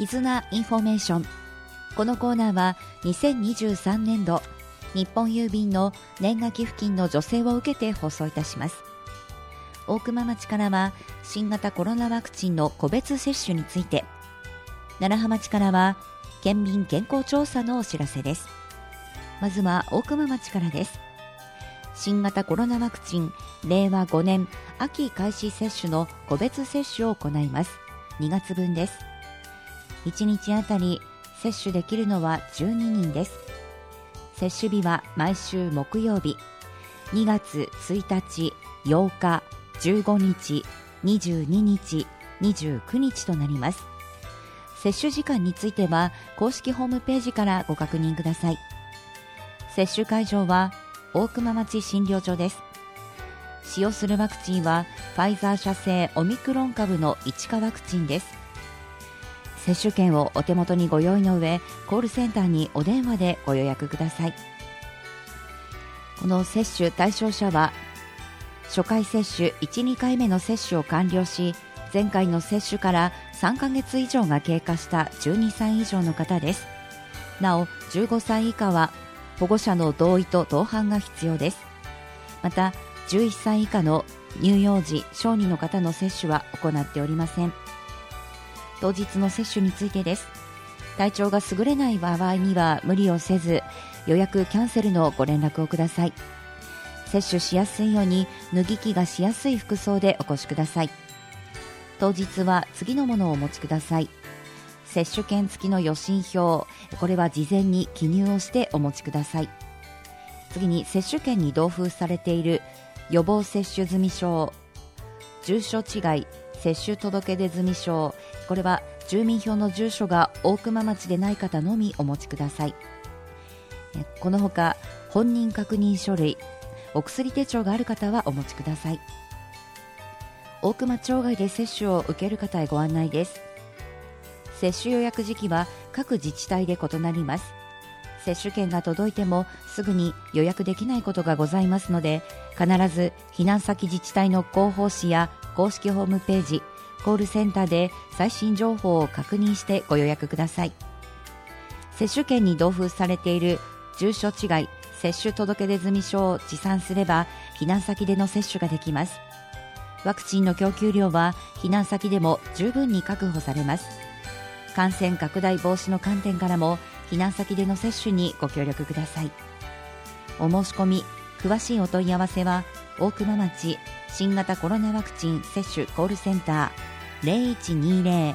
絆インフォメーション。このコーナーは2023年度日本郵便の年賀寄付金の助成を受けて放送いたします。大熊町からは新型コロナワクチンの個別接種について、楢葉町からは県民健康調査のお知らせです。まずは大熊町からです。新型コロナワクチン令和5年秋開始接種の個別接種を行います。2月分です。1日あたり接種できるのは12人です。接種日は毎週木曜日、2月1日、8日、15日、22日、29日となります。接種時間については公式ホームページからご確認ください。接種会場は大熊町診療所です。使用するワクチンはファイザー社製オミクロン株の1価ワクチンです。接種券をお手元にご用意の上、コールセンターにお電話でご予約ください。この接種対象者は初回接種1、2回目の接種を完了し、前回の接種から3ヶ月以上が経過した12歳以上の方です。なお15歳以下は保護者の同意と同伴が必要です。また11歳以下の乳幼児小児の方の接種は行っておりません。当日の接種についてです。体調が優れない場合には無理をせず、予約キャンセルのご連絡をください。接種しやすいように脱ぎ着がしやすい服装でお越しください。当日は次のものをお持ちください。接種券付きの予診票、これは事前に記入をしてお持ちください。次に接種券に同封されている予防接種済証、住所違い接種届出済証、これは住民票の住所が大熊町でない方のみお持ちください。このほか本人確認書類、お薬手帳がある方はお持ちください。大熊町外で接種を受ける方へご案内です。接種予約時期は各自治体で異なります。接種券が届いてもすぐに予約できないことがございますので、必ず避難先自治体の広報誌や公式ホームページ、コールセンターで最新情報を確認してご予約ください。接種券に同封されている住所違い接種届出済証を持参すれば避難先での接種ができます。ワクチンの供給量は避難先でも十分に確保されます。感染拡大防止の観点からも避難先での接種にご協力ください。お申し込み、詳しいお問い合わせは大熊町新型コロナワクチン接種コールセンター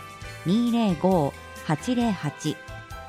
0120-205-808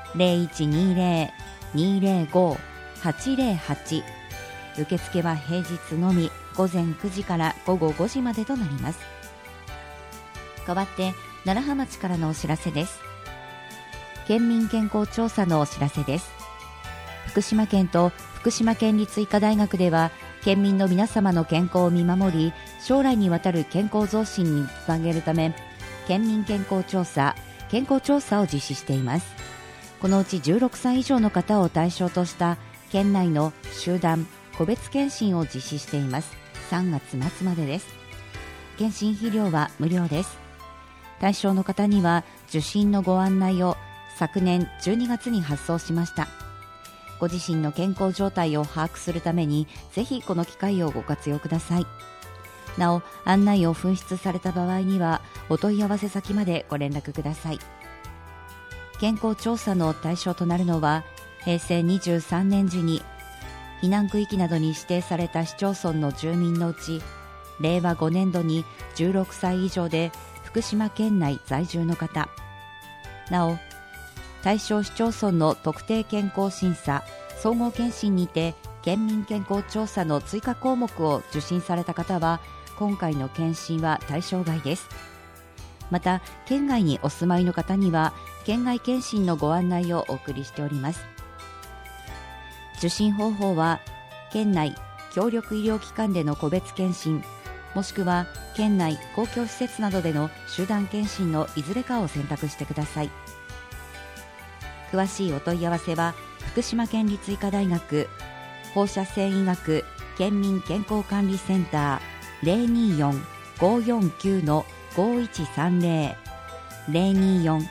0120-205-808、受付は平日のみ午前9時から午後5時までとなります。代わって楢葉町からのお知らせです。県民健康調査のお知らせです。福島県と福島県立医科大学では県民の皆様の健康を見守り、将来にわたる健康増進につなげるため県民健康調査を実施しています。このうち16歳以上の方を対象とした県内の集団個別検診を実施しています。3月末までです。検診費用は無料です。対象の方には受診のご案内を昨年12月に発送しました。ご自身の健康状態を把握するためにぜひこの機会をご活用ください。なお、案内を紛失された場合にはお問い合わせ先までご連絡ください。健康調査の対象となるのは平成23年時に避難区域などに指定された市町村の住民のうち、令和5年度に16歳以上で福島県内在住の方、なお対象市町村の特定健康審査総合検診にて県民健康調査の追加項目を受診された方は今回の検診は対象外です。また県外にお住まいの方には県外検診のご案内をお送りしております。受診方法は県内協力医療機関での個別検診、もしくは県内公共施設などでの集団検診のいずれかを選択してください。詳しいお問い合わせは福島県立医科大学放射線医学県民健康管理センター 024-549-5130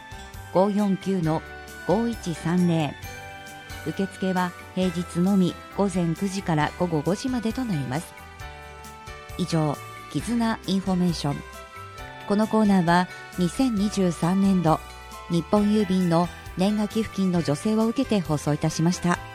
549-5130。受付は平日のみ午前9時から午後5時までとなります。以上、絆インフォメーション。このコーナーは2023年度日本郵便の年賀寄付金の助成を受けて放送いたしました。